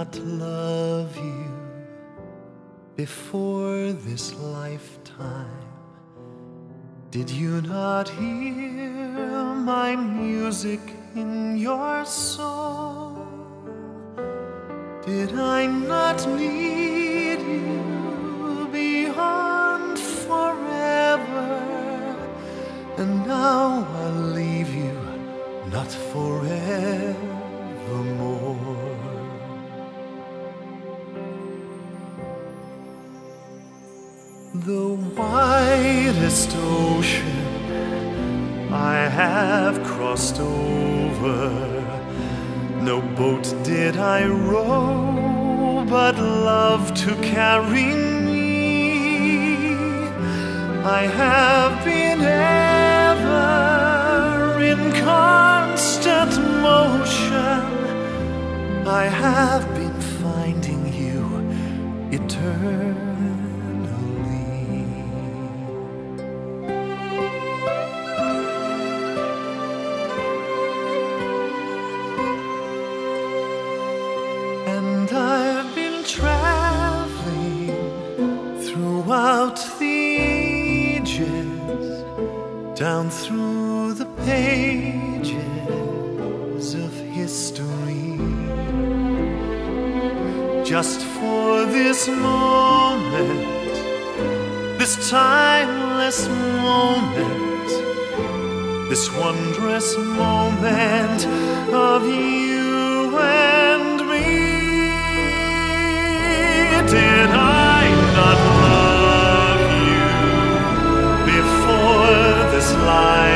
not love you before this lifetime? Did you not hear my music in your song? Did I not need you beyond forever? And now I'll leave you, not forevermore. The widest ocean I have crossed over, no boat did I row, but love to carry me. I have been ever in constant motion. I have been finding you eternally. And I've been traveling throughout the ages, down through the pages of history, just for this moment, this timeless moment, this wondrous moment of you and me. Did I not love you before this life?